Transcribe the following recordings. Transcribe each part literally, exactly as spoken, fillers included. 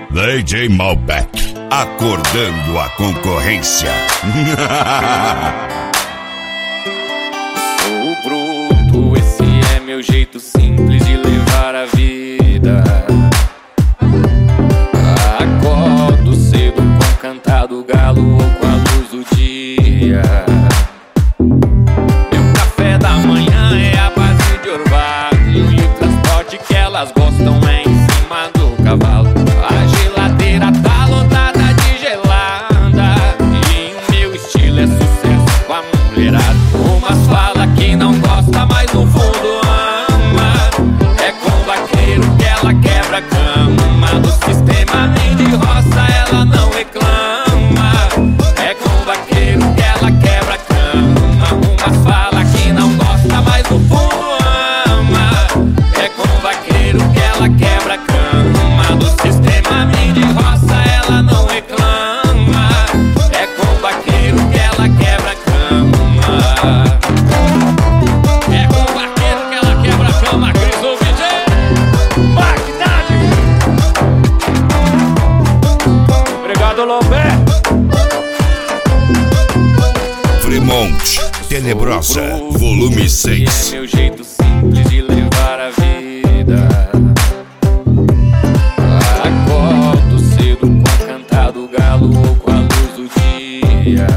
D J Malbec, acordando a concorrência. Sou bruto, esse é meu jeito simples de levar a vida. Acordo cedo com o cantar do galo ou com a luz do dia. Meu café da manhã é a base de orvalho, e o transporte que elas gostam é em cima do cavalo. A geladeira tá lotada de gelada, e o meu estilo é sucesso com a mulherada. Umas fala que não gosta, mas no fundo ama. É com o vaqueiro que ela quebra a cama. Do sistema nem de roça ela não reclama. É com o vaqueiro que ela quebra a cama. Umas fala que não gosta, mas no fundo ama. É com o vaqueiro que ela quebra a cama. Do sistema nem de roça ela não reclama. É com o vaqueiro que ela quebra a cama. É com o vaqueiro que ela quebra a cama. Cris ou D J Magnade. Obrigado, Lopé. Fremont, Tenebrosa, volume seis. É meu jeito simples de levar a vida. Acordo cedo com o cantar do galo ou com a luz do dia.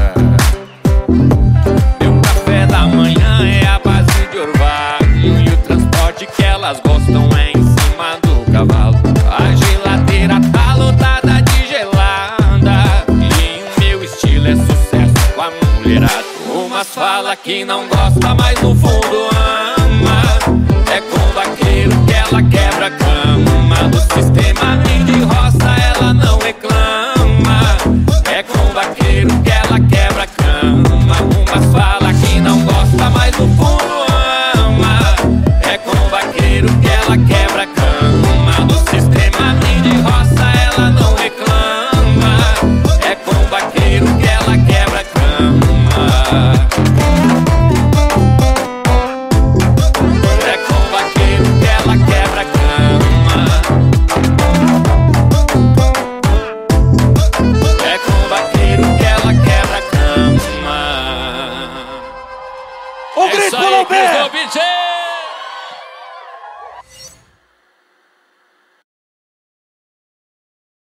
Meu café da manhã é a base de orvalho, e o transporte que elas gostam é em cima do cavalo. A geladeira tá lotada de gelada, e o meu estilo é sucesso com a mulherada. Umas fala que não gosta, mas no fundo ama. É com o vaqueiro que ela quebra a cama. Do sistema nem de roça ela não reclama. É com o vaqueiro que ela quebra a cama. Umas fala que não gosta, mas no fundo ama. É com o vaqueiro que ela quebra a cama. Do sistema nem de roça ela não reclama. É com o vaqueiro que ela quebra a cama. É com o vaqueiro que ela quebra a cama. É com o vaqueiro que ela quebra a cama. Um grito pro Lopé! D J